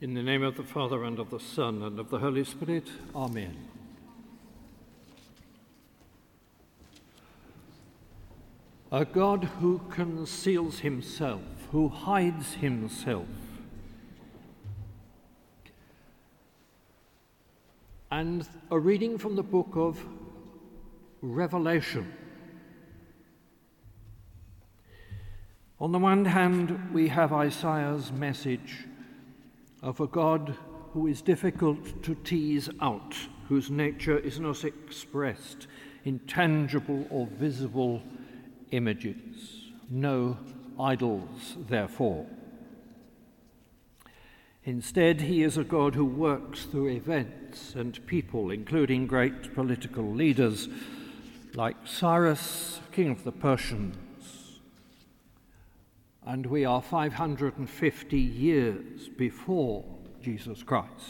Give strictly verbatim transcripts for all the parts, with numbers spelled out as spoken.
In the name of the Father, and of the Son, and of the Holy Spirit. Amen. A God who conceals himself, who hides himself. And a reading from the book of Revelation. On the one hand, we have Isaiah's message of a God who is difficult to tease out, whose nature is not expressed in tangible or visible images. No idols, therefore. Instead, he is a God who works through events and people, including great political leaders like Cyrus, king of the Persians. And we are five hundred fifty years before Jesus Christ.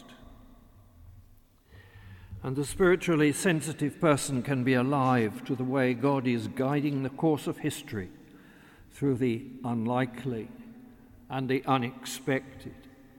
And the spiritually sensitive person can be alive to the way God is guiding the course of history through the unlikely and the unexpected.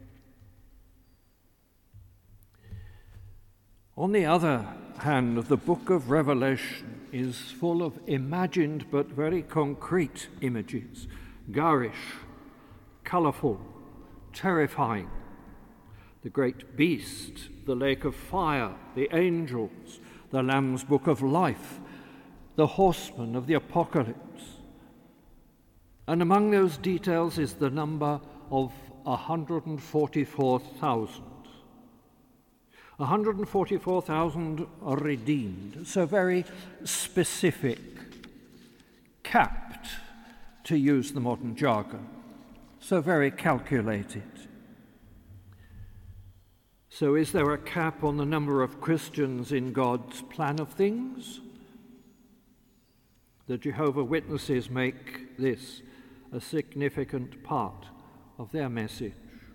On the other hand, the book of Revelation is full of imagined but very concrete images, garish, colourful, terrifying. The great beast, the lake of fire, the angels, the Lamb's book of life, the horsemen of the apocalypse. And among those details is the number of one hundred forty-four thousand. one hundred forty-four thousand are redeemed, so very specific, capped, to use the modern jargon, so very calculated. So is there a cap on the number of Christians in God's plan of things? The Jehovah Witnesses make this a significant part of their message.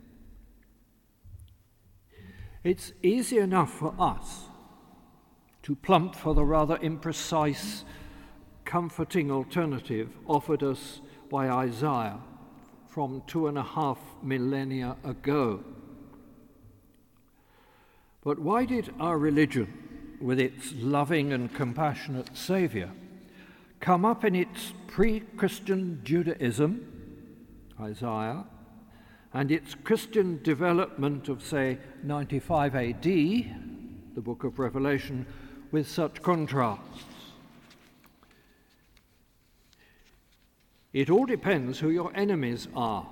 It's easy enough for us to plump for the rather imprecise, comforting alternative offered us by Isaiah from two and a half millennia ago. But why did our religion, with its loving and compassionate Saviour, come up in its pre-Christian Judaism, Isaiah, and its Christian development of, say, ninety-five A D, the book of Revelation, with such contrasts? It all depends who your enemies are.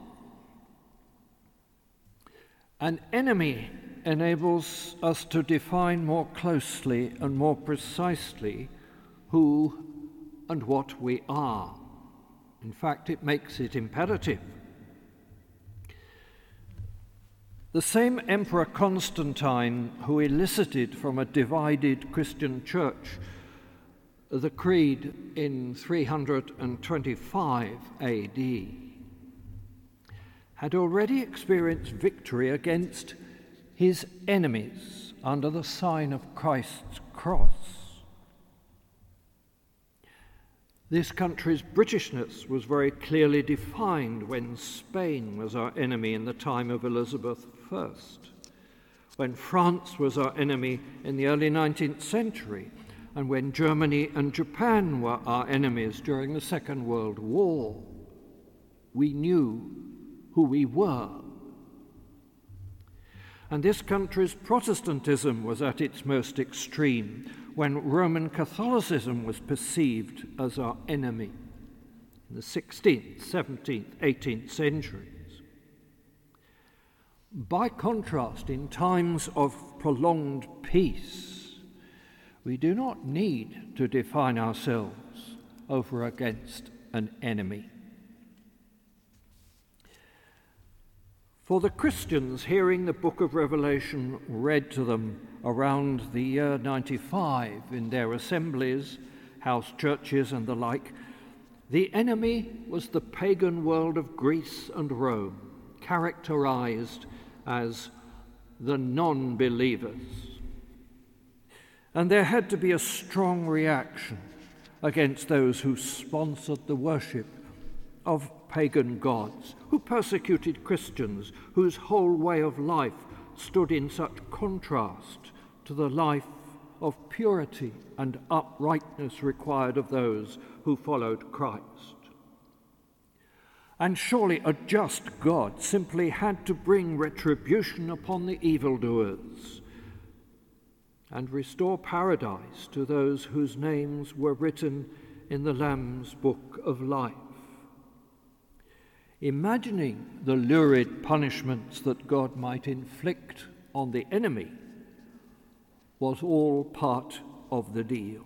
An enemy enables us to define more closely and more precisely who and what we are. In fact, it makes it imperative. The same Emperor Constantine, who elicited from a divided Christian church the Creed in three hundred twenty-five A D, had already experienced victory against his enemies under the sign of Christ's cross. This country's Britishness was very clearly defined when Spain was our enemy in the time of Elizabeth the First, when France was our enemy in the early nineteenth century, and when Germany and Japan were our enemies during the Second World War. We knew who we were. And this country's Protestantism was at its most extreme when Roman Catholicism was perceived as our enemy in the sixteenth, seventeenth, eighteenth centuries. By contrast, in times of prolonged peace, we do not need to define ourselves over against an enemy. For the Christians hearing the book of Revelation read to them around the year ninety-five in their assemblies, house churches and the like, the enemy was the pagan world of Greece and Rome, characterized as the non-believers. And there had to be a strong reaction against those who sponsored the worship of pagan gods, who persecuted Christians, whose whole way of life stood in such contrast to the life of purity and uprightness required of those who followed Christ. And surely a just God simply had to bring retribution upon the evildoers and restore paradise to those whose names were written in the Lamb's book of life. Imagining the lurid punishments that God might inflict on the enemy was all part of the deal.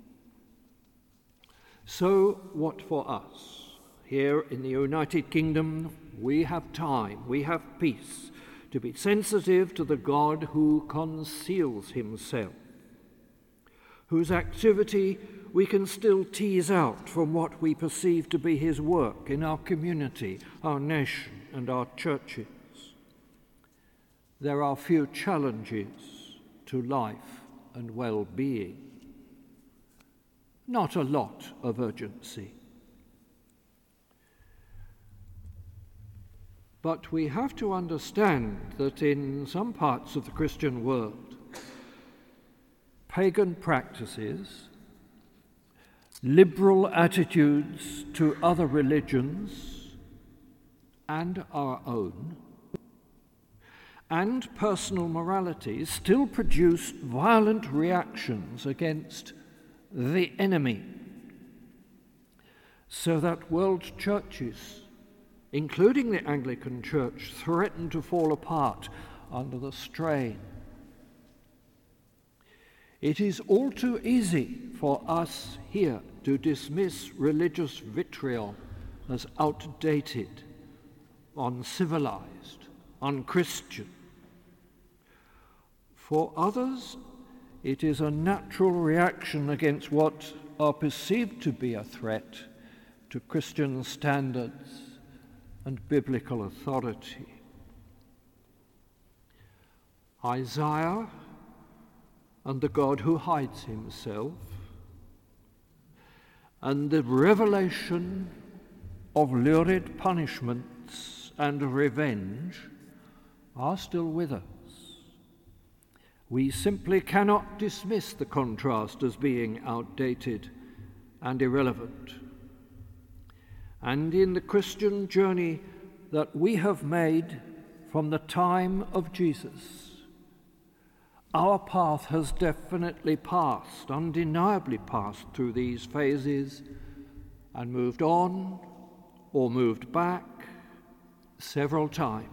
So what for us? Here in the United Kingdom, we have time, we have peace to be sensitive to the God who conceals himself, whose activity we can still tease out from what we perceive to be his work in our community, our nation, and our churches. There are few challenges to life and well-being, not a lot of urgency. But we have to understand that in some parts of the Christian world, pagan practices, liberal attitudes to other religions and our own, and personal morality still produce violent reactions against the enemy, so that world churches, including the Anglican Church, threaten to fall apart under the strain. It is all too easy for us here to dismiss religious vitriol as outdated, uncivilized, unchristian. For others, it is a natural reaction against what are perceived to be a threat to Christian standards and biblical authority. Isaiah and the God who hides himself, and the revelation of lurid punishments and revenge are still with us. We simply cannot dismiss the contrast as being outdated and irrelevant. And in the Christian journey that we have made from the time of Jesus, our path has definitely passed, undeniably passed through these phases and moved on or moved back several times.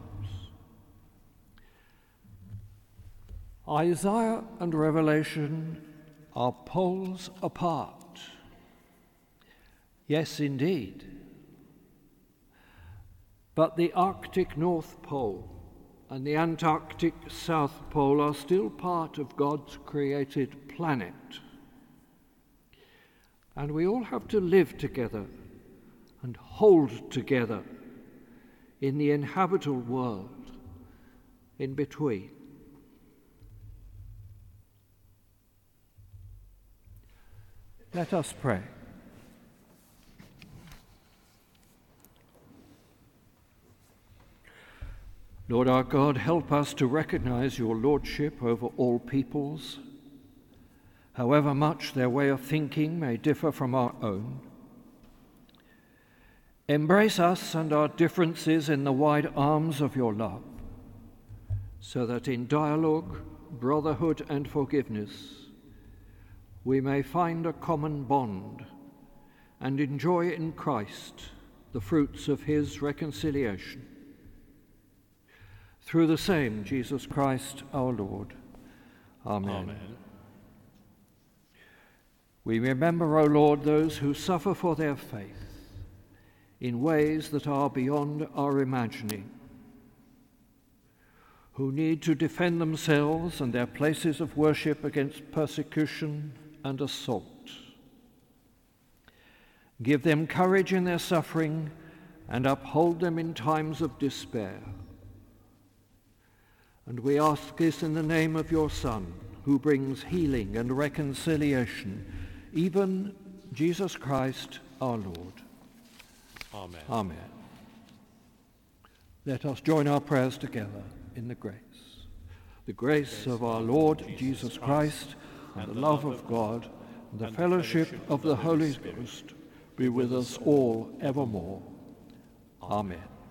Isaiah and Revelation are poles apart. Yes, indeed. But the Arctic North Pole and the Antarctic South Pole are still part of God's created planet. And we all have to live together and hold together in the inhabitable world in between. Let us pray. Lord our God, help us to recognize your lordship over all peoples, however much their way of thinking may differ from our own. Embrace us and our differences in the wide arms of your love, so that in dialogue, brotherhood, and forgiveness, we may find a common bond and enjoy in Christ the fruits of his reconciliation. Through the same Jesus Christ our Lord. Amen. Amen. We remember, O Lord, those who suffer for their faith in ways that are beyond our imagining, who need to defend themselves and their places of worship against persecution and assault. Give them courage in their suffering and uphold them in times of despair. And we ask this in the name of your Son, who brings healing and reconciliation, even Jesus Christ our Lord. Amen. Amen. Let us join our prayers together in the grace. The grace of our Lord Jesus Christ, and the love of God, and the fellowship of the Holy Ghost be with us all evermore. Amen.